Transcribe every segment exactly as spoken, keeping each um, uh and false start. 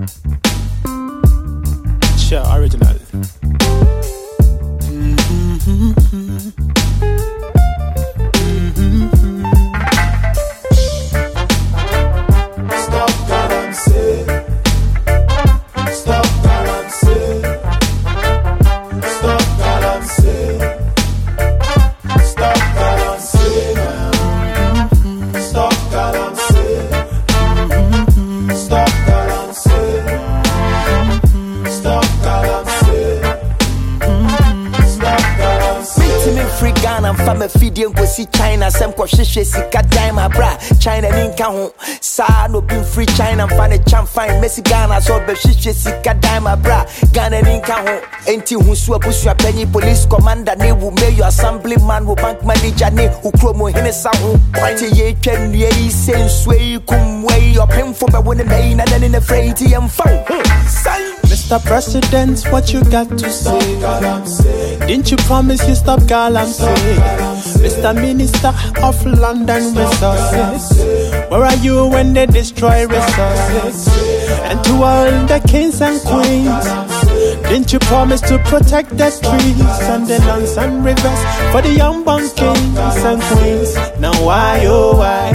Sure, original. I'm from a feeding go see China. Some question she sika dime my bra. China ninka home. Sa no been free China. I'm fan a champ fine. Messi Ghana so be she sika dime my bra. Ghana ninka home. Enti who swa busua penny police commander ne wu mayor assemblyman wu bank manager ne wu kromo hene sa hu. Party ye twen ye sen sway kum way up him for be when the main and then in the freight am found. Mister President, what you got to say? Didn't you promise you stop galamsey? Mister Minister of London Resources, where are you when they destroy resources? And to all the kings and queens, didn't you promise to protect the trees and the lands and rivers for the unborn kings and queens? Now why, oh why?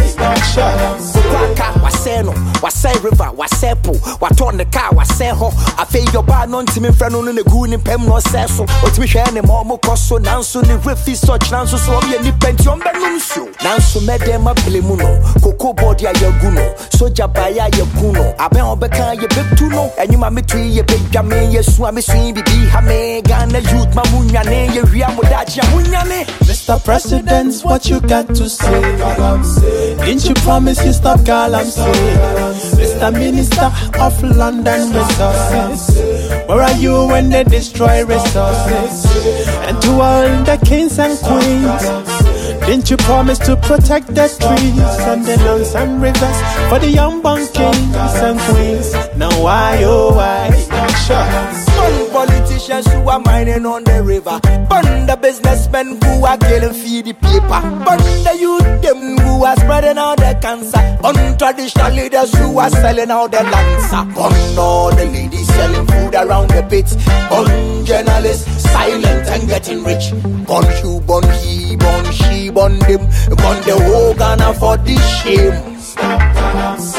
Waka, waseno, wasay river, wasepo, waton the car, waseho. I feel your bar non to me friend on the goon in Pem no sesso. What's me sharing more cost so now so the riffy such now so so be any pension benunsu. Now so met them a pelimuno, cocoa body a yaguno, soja baya yaguno. I bet on becca ye big tuno, and you mammy tree ye big gamme, ye swami swing be hame, Ghana youth mamunya name, ye riamodachi munyane. Mister President, what you got to say? Didn't you promise you stop galamsey? Mister Minister of London Resources, where are you when they destroy resources? And to all the kings and queens, didn't you promise to protect the trees and the lands and rivers for the unborn kings and queens? Now why, oh why? Burn politicians who are mining on the river. Burn the businessmen who are killing feed the paper. Burn the youth them who are spreading out the cancer. Burn traditional leaders who are selling out the lancer. Burn all the ladies selling food around the pits. Burn journalists silent and getting rich. Burn you, burn he, burn she, burn them. Burn the whole Ghana for this shame.